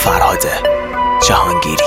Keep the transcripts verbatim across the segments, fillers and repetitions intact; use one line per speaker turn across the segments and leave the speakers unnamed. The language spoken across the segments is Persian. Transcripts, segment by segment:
فرهاد جهانگیری.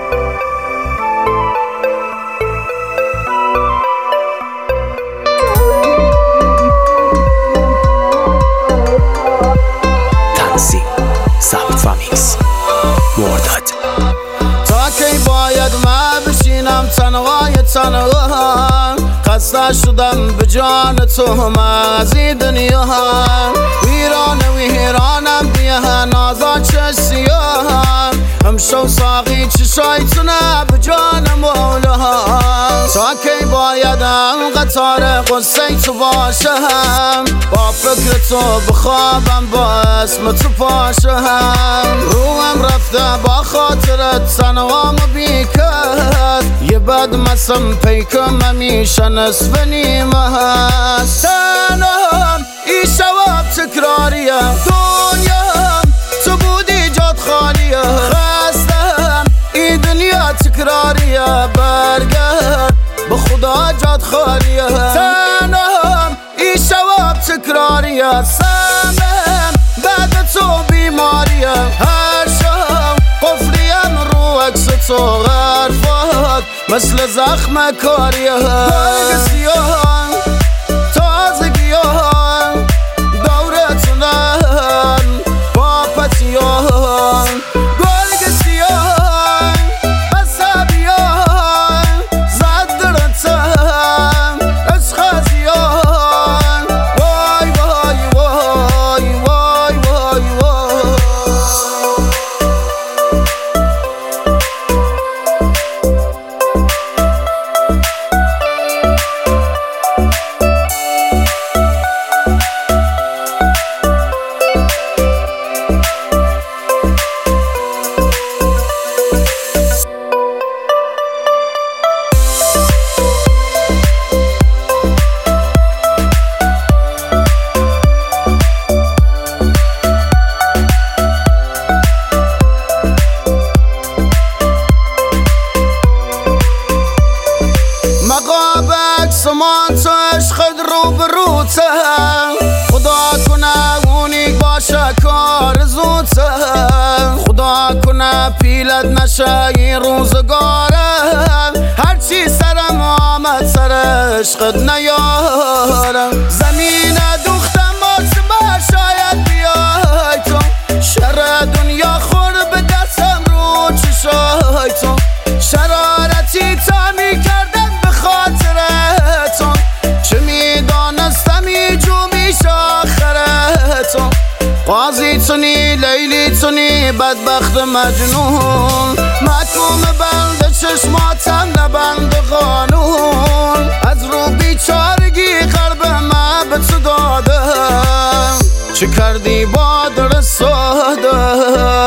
تنظیم ثبت و میکس مرداد.
تا کی باید من بشینم تنهای تنها؟ خسته شدم به جان تو من از این دنیا. ویران ویرانم بیه نازا چه سیاه. همشو ساقی چشای تونه به جان مولا. تا کی بایدم قطار قصه تو باشم؟ با فکر تو بخوابم با اسم تو پاشم. روحم رفته با خاطرت تنهام بیکت. یه بد مسم پیکم همیشه نصف نیمه هست. تنهام ای شواب تکراریه دنیا تو بودی جاد خالیه. خستم ای دنیا تکراریه برگرد به خدا جاد خالیه. تنهام ای شواب تکراریه سمم بعد تو بیماریه. هر شب قفلیم رو عکس تو حرفات مثل زخم کاریه. برگ سیاه تازگیان دورتونن با پتیان. برگ سیاه بسابیان زد درتم اشخازیان. وای وای وای وای وای وای. مقابک سمان تو عشقت رو بروته. خدا کنه اونیک باشه کار زوته. خدا کنه پیلت نشه این روزگاره. هرچی سرم آمد سر عشقت نیارم. زمین دوختم آسما شاید بیای تو. شر دنیا خور به دستم رو چشای تو. شرارتی تا می کردم به خاطرتون. چه میدانستم ایجو میشه آخرتون. قاضی تونی لیلی تونی بدبخت مجنون. محکوم بند چشماتم نبند قانون. از رو بیچارگی قلب من به تو دادم. چه کردی با در ساده